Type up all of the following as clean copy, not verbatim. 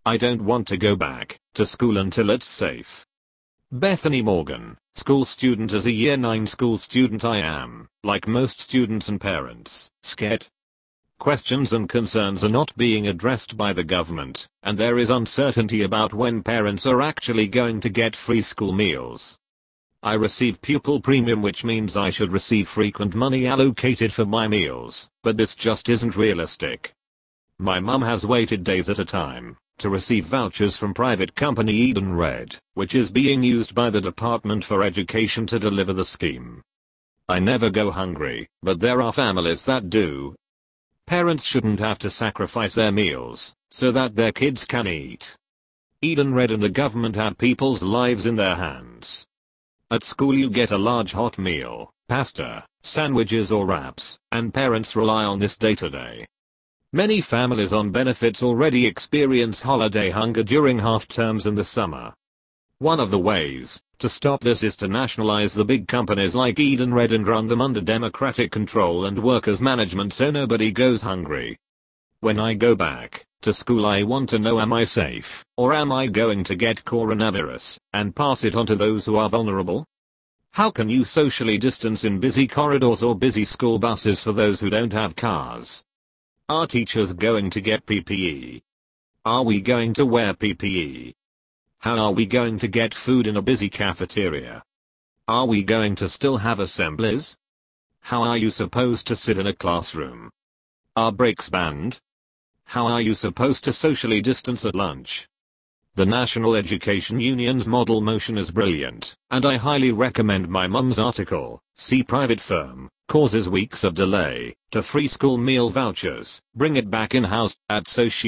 I don't want to go back to school until it's safe. Bethany Morgan, school student. As a year 9 school student, I am, like most students and parents, scared. Questions and concerns are not being addressed by the government, and there is uncertainty about when parents are actually going to get free school meals. I receive pupil premium, which means I should receive frequent money allocated for my meals, but this just isn't realistic. My mum has waited days at a time to receive vouchers from private company Edenred, which is being used by the Department for Education to deliver the scheme. I never go hungry, but there are families that do. Parents shouldn't have to sacrifice their meals so that their kids can eat. Edenred and the government have people's lives in their hands. At school you get a large hot meal, pasta, sandwiches or wraps, and parents rely on this day to day. Many families on benefits already experience holiday hunger during half terms in the summer. One of the ways to stop this is to nationalize the big companies like Edenred and run them under democratic control and workers' management so nobody goes hungry. When I go back to school, I want to know, am I safe, or am I going to get coronavirus and pass it on to those who are vulnerable? How can you socially distance in busy corridors or busy school buses for those who don't have cars? Are teachers going to get PPE? Are we going to wear PPE? How are we going to get food in a busy cafeteria? Are we going to still have assemblies? How are you supposed to sit in a classroom? Are breaks banned? How are you supposed to socially distance at lunch? The National Education Union's model motion is brilliant, and I highly recommend my mum's article. See private firm causes weeks of delay to free school meal vouchers, bring it back in-house at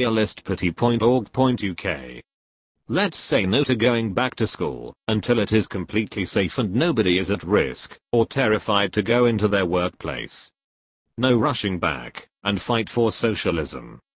socialistparty.org.uk. Let's say no to going back to school until it is completely safe and nobody is at risk or terrified to go into their workplace. No rushing back, and fight for socialism.